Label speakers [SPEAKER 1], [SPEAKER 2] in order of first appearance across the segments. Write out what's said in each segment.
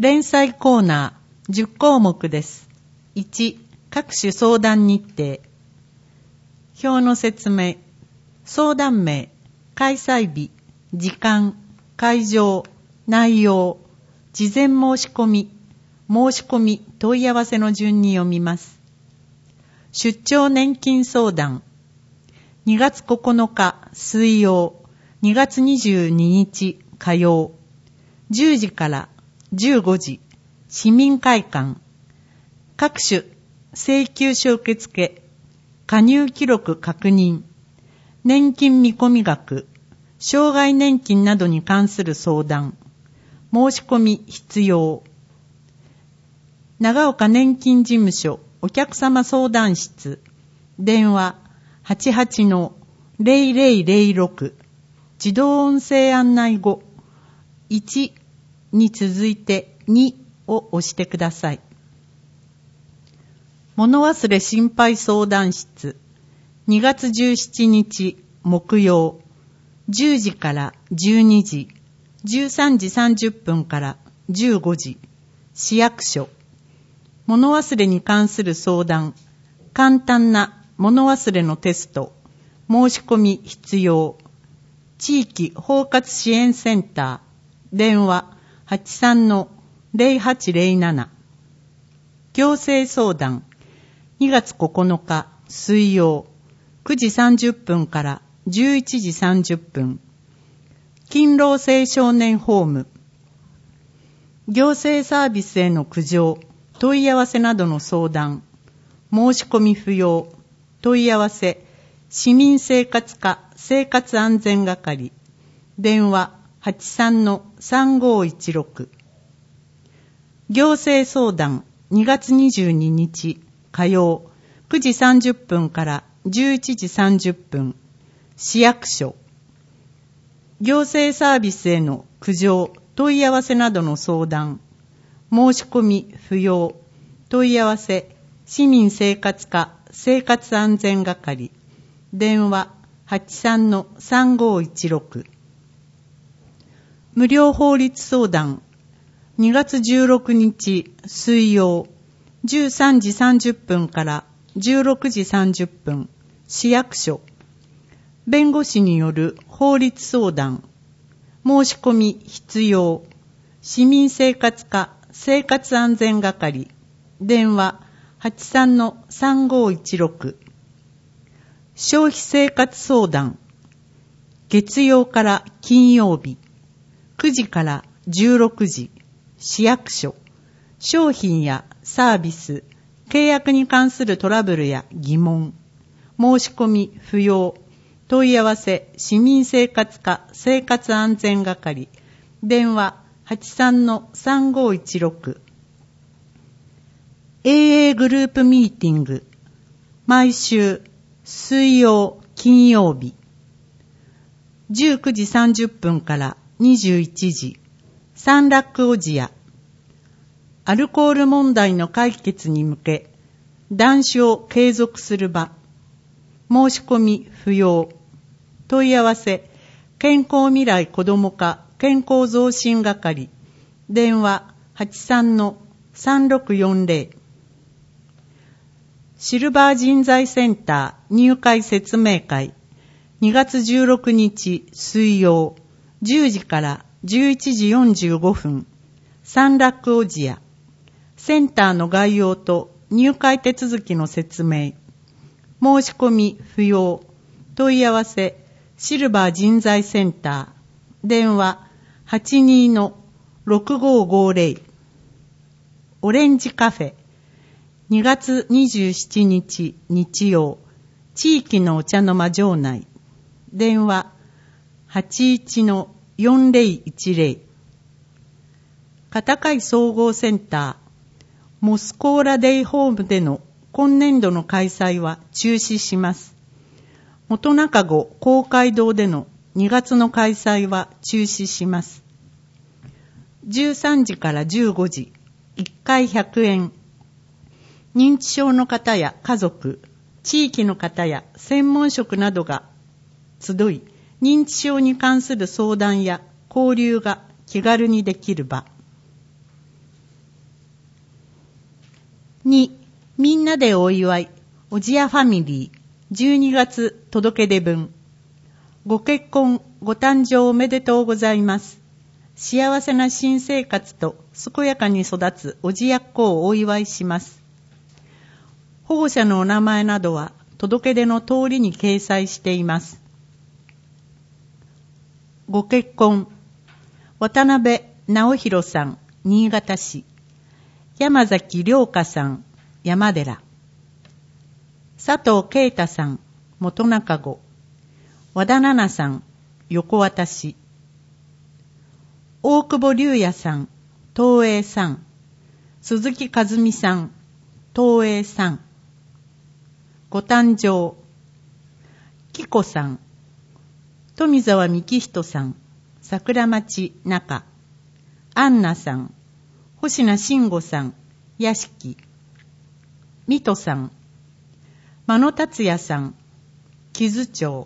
[SPEAKER 1] 連載コーナー10項目です。1、各種相談日程。表の説明。相談名、開催日、時間、会場、内容、事前申し込み、問い合わせの順に読みます。出張年金相談。2月9日水曜、2月22日火曜、10時から15時、市民会館。各種請求書受付、加入記録確認、年金見込み額、障害年金などに関する相談、申し込み必要。長岡年金事務所お客様相談室、電話 88-0006、自動音声案内後、1に続いて2を押してください。物忘れ心配相談室、2月17日木曜、10時から12時、13時30分から15時、市役所。物忘れに関する相談、簡単な物忘れのテスト、申し込み必要。地域包括支援センター、電話 83-0807。行政相談、2月9日水曜、9時30分から11時30分。勤労青少年ホーム。行政サービスへの苦情、問い合わせなどの相談、申し込み不要、問い合わせ、市民生活課生活安全係、電話 83-3516。行政相談、2月22日火曜、9時30分から11時30分、市役所。行政サービスへの苦情、問い合わせなどの相談、申し込み不要、問い合わせ、市民生活課生活安全係、電話 83-3516。無料法律相談、2月16日水曜、13時30分から16時30分、市役所。弁護士による法律相談、申し込み必要、市民生活課生活安全係、電話 83-3516。消費生活相談、月曜から金曜日、9時から16時、市役所。商品やサービス、契約に関するトラブルや疑問、申し込み不要、問い合わせ、市民生活課生活安全係、電話 83-3516。AA グループミーティング、毎週水曜金曜日、19時30分から21時、サンラックオジア。アルコール問題の解決に向け、談笑を継続する場。申し込み不要。問い合わせ、健康未来子ども課健康増進係。電話 83-3640。シルバー人材センター入会説明会。2月16日水曜、10時から11時45分。サンラックオジア。センターの概要と入会手続きの説明。申し込み不要。問い合わせ、シルバー人材センター。電話 82-6550。オレンジカフェ。2月27日日曜、地域のお茶の間場内。電話 81-4010。片貝総合センター、モスコーラデイホームでの今年度の開催は中止します。元中郷公会堂での2月の開催は中止します。13時から15時、1回100円。認知症の方や家族、地域の方や専門職などが集い、認知症に関する相談や交流が気軽にできる場。 2、みんなでお祝い、おじやファミリー、12月届け出分。ご結婚、ご誕生おめでとうございます。幸せな新生活と健やかに育つおじやっ子をお祝いします。保護者のお名前などは届け出の通りに掲載しています。ご結婚、渡辺直弘さん、新潟市。山崎良香さん、山寺。佐藤啓太さん、元中郷。和田奈々さん、横渡し。大久保龍也さん、東映さん。鈴木和美さん、東映さん。ご誕生。紀子さん。富澤幹人さん、桜町中。アンナさん。星名慎吾さん、屋敷。水戸さん。間野達也さん、木津町。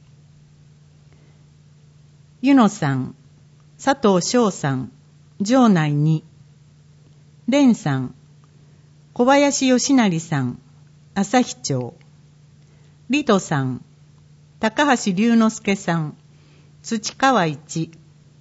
[SPEAKER 1] 湯野さん、佐藤翔さん、城内に。蓮さん、小林義成さん、旭町。リトさん、高橋龍之介さん、土川一。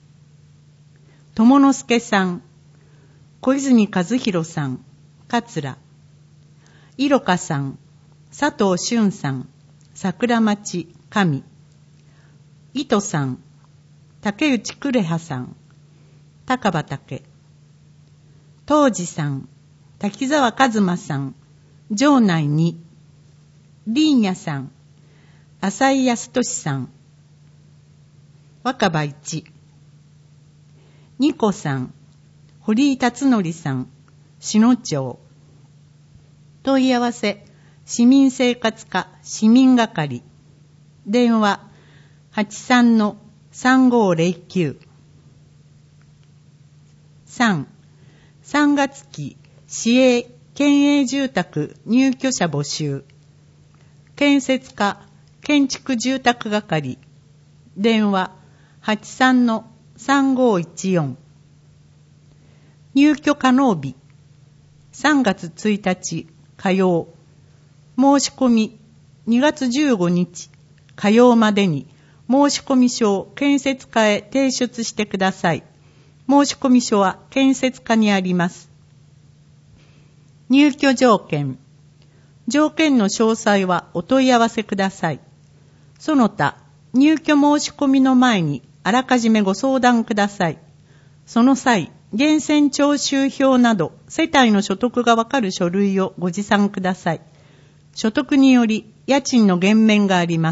[SPEAKER 1] 友之助さん、小泉和弘さん、桂。いろかさん、佐藤俊さん、桜町上。糸さん、竹内呉葉さん、高畑。東司さん、滝沢一馬さん、城内に。林也さん、浅井康俊さん、若葉一。ニコさん、堀井達則さん、篠町。問い合わせ、市民生活課市民係。電話、83-3509。3、3月期市営県営住宅入居者募集。建設課建築住宅係。電話、83-3514。入居可能日、3月1日火曜。申し込み、2月15日火曜までに申し込み書を建設課へ提出してください。申し込み書は建設課にあります。入居条件。条件の詳細はお問い合わせください。その他、入居申し込みの前にあらかじめご相談ください。その際、源泉徴収票など世帯の所得がわかる書類をご持参ください。所得により家賃の減免があります。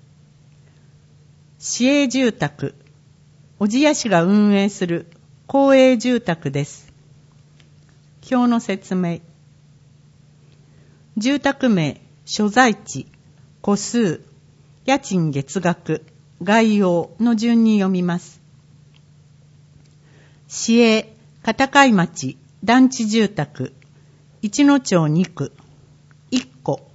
[SPEAKER 1] 市営住宅、小千谷市が運営する公営住宅です。表の説明。住宅名、所在地、戸数、家賃月額、概要の順に読みます。市営片貝町団地住宅一野町2区1戸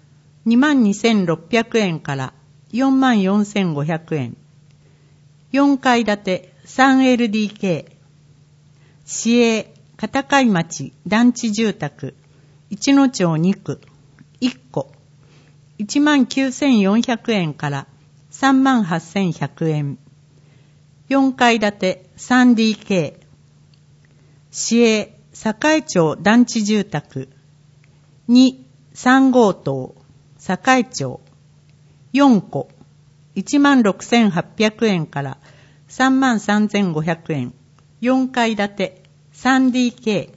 [SPEAKER 1] 22,600 円から44,500 円4階建て 3LDK 市営片貝町団地住宅一野町2区1戸 19,400 円から38,100 円4階建て 3DK 市営栄町団地住宅2、3号棟栄町4戸 16,800 円から33,500 円4階建て 3DK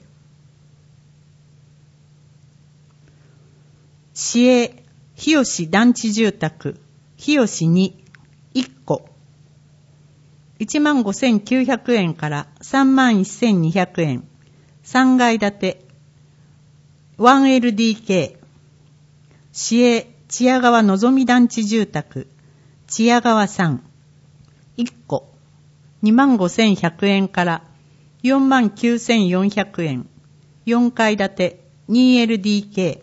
[SPEAKER 1] 市営日吉団地住宅日吉2、1戸15,900 円から31,200 円3階建て 1LDK 市営千谷川のぞみ団地住宅千谷川3 1戸 25,100 円から49,400 円4階建て 2LDK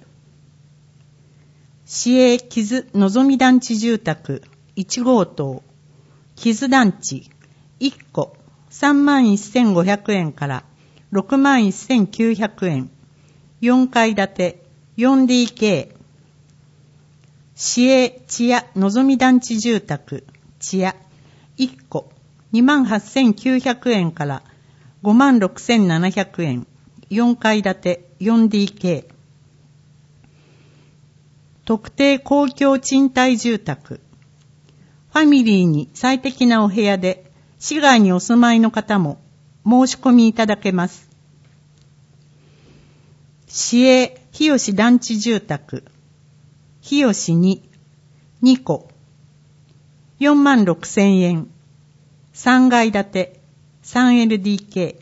[SPEAKER 1] 市営木津のぞみ団地住宅1号棟木津団地1戸 31,500 円から61,900 円 4階建て 4DK 市営千屋のぞみ団地住宅千屋1戸 28,900 円から56,700円4階建て 4DK 特定公共賃貸住宅ファミリーに最適なお部屋で市外にお住まいの方も申し込みいただけます。市営日吉団地住宅日吉に2戸 46,000 円3階建て 3LDK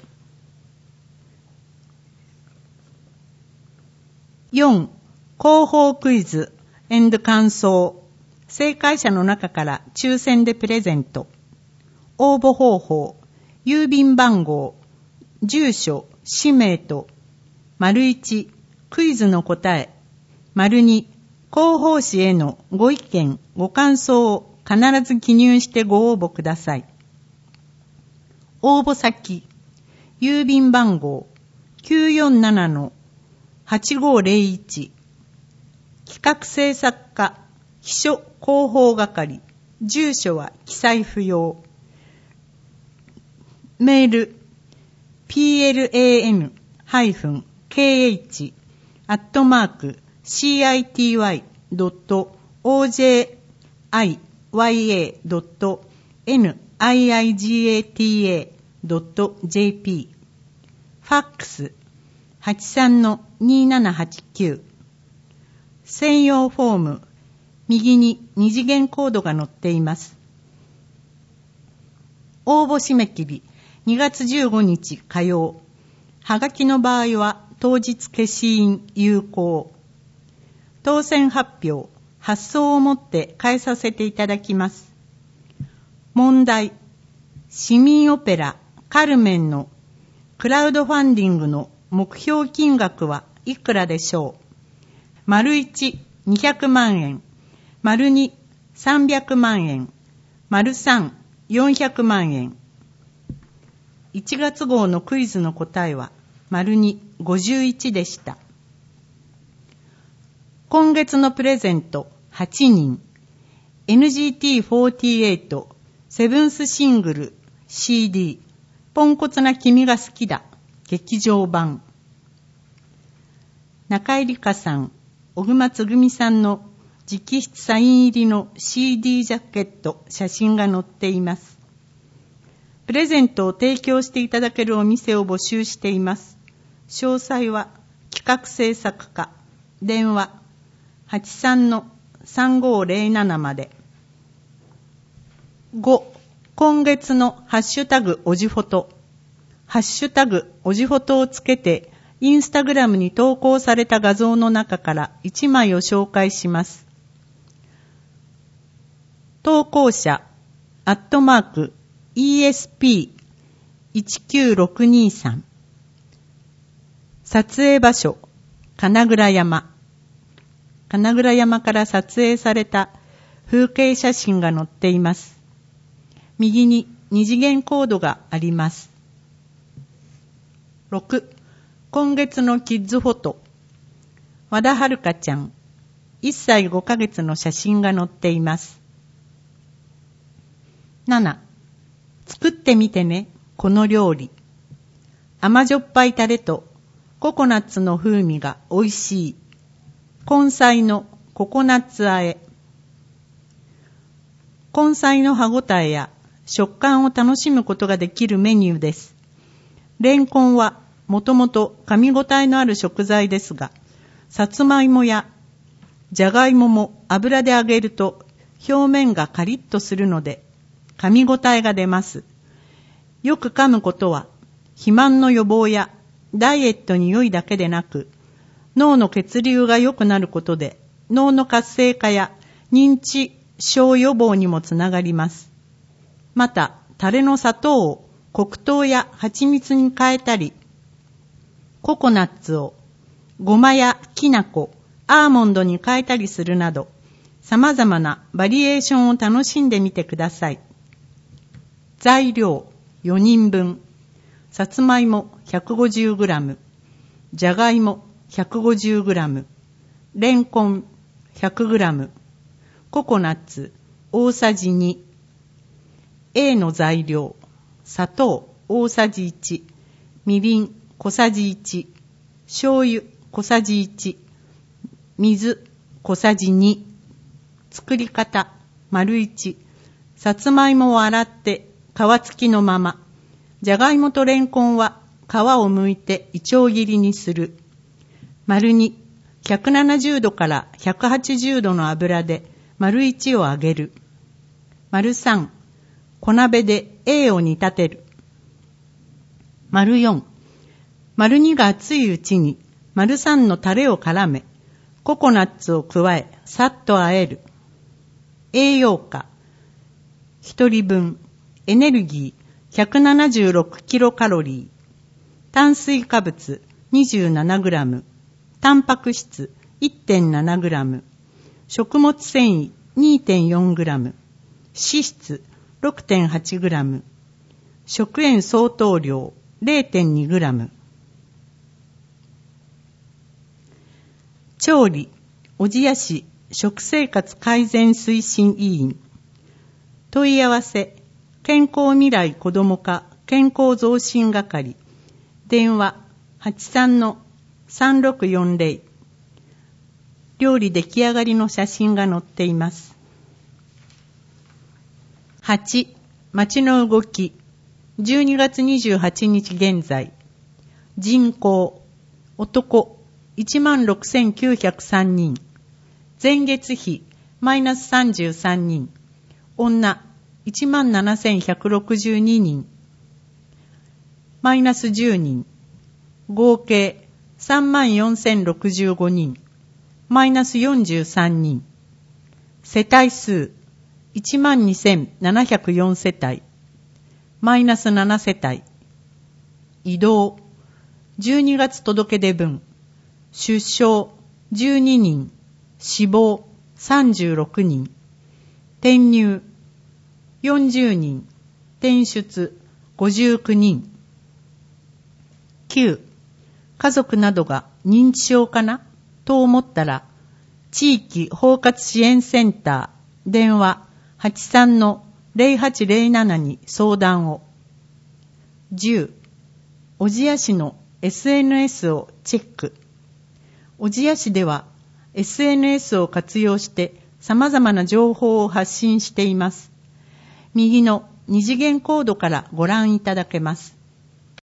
[SPEAKER 1] 4広報クイズ&感想正解者の中から抽選でプレゼント応募方法郵便番号住所氏名と1クイズの答え2広報誌へのご意見ご感想を必ず記入してご応募ください。応募先郵便番号 947-8501 企画制作課秘書広報係住所は記載不要メール plan-city.ojiya.niigata.jp ファックス 83-2789 専用フォーム右に2次元コードが載っています。応募締め切り2月15日火曜。はがきの場合は当日消印有効。当選発表、発送をもって返させていただきます。問題、市民オペラカルメンのクラウドファンディングの目標金額はいくらでしょう。1、200万円。2、300万円。3、400万円。1月号のクイズの答えは2、51でした。今月のプレゼント8人 NGT48 セブンスシングル CD ポンコツな君が好きだ劇場版中井理香さん小熊つぐみさんの直筆サイン入りの CD ジャケット写真が載っています。プレゼントを提供していただけるお店を募集しています。詳細は企画制作課電話 83-3507 まで。5. 今月のハッシュタグおじフォトハッシュタグおじフォトをつけてインスタグラムに投稿された画像の中から1枚を紹介します。投稿者@ESP19623 撮影場所金倉山から撮影された風景写真が載っています。右に2次元コードがあります。6. 今月のキッズフォト和田遥ちゃん1歳5ヶ月の写真が載っています。7. 作ってみてね、この料理。甘じょっぱいタレとココナッツの風味が美味しい。根菜のココナッツ和え。根菜の歯ごたえや食感を楽しむことができるメニューです。レンコンはもともと噛み応えのある食材ですが、さつまいもやじゃがいもも油で揚げると表面がカリッとするので噛み応えが出ます。よく噛むことは肥満の予防やダイエットに良いだけでなく、脳の血流が良くなることで脳の活性化や認知症予防にもつながります。また、タレの砂糖を黒糖や蜂蜜に変えたり、ココナッツをごまやきな粉、アーモンドに変えたりするなど、様々なバリエーションを楽しんでみてください。材料4人分、さつまいも 150g、じゃがいも 150g、レンコン 100g、ココナッツ大さじ2、A の材料、砂糖大さじ1、みりん小さじ1、醤油小さじ1、水小さじ2。作り方、1、さつまいもを洗って皮付きのまま、じゃがいもとレンコンは皮を剥いていちょう切りにする。2、170度から180度の油で1を揚げる。3、小鍋で A を煮立てる。4、2が熱いうちに3のタレを絡め、ココナッツを加え、さっと和える。栄養価、1人分、エネルギー176キロカロリー、炭水化物27グラム、タンパク質 1.7 グラム、食物繊維 2.4 グラム、脂質 6.8 グラム、食塩相当量 0.2 グラム。調理、小千谷市食生活改善推進委員。問い合わせ、健康未来子ども課健康増進係。電話、83-3640。料理出来上がりの写真が載っています。8、町の動き。12月28日現在。人口、男、16,903人。前月比、マイナス33人。女、17,162人。マイナス10人。合計、34,065人。マイナス43人。世帯数、12,704世帯。マイナス7世帯。移動、12月届出分。出生、12人。死亡、36人。転入、40人。転出、59人。9、家族などが認知症かなと思ったら、地域包括支援センター、電話 83-0807 に相談を。10、小千谷市の SNS をチェック。小千谷市では SNS を活用して様々な情報を発信しています。右の二次元コードからご覧いただけます。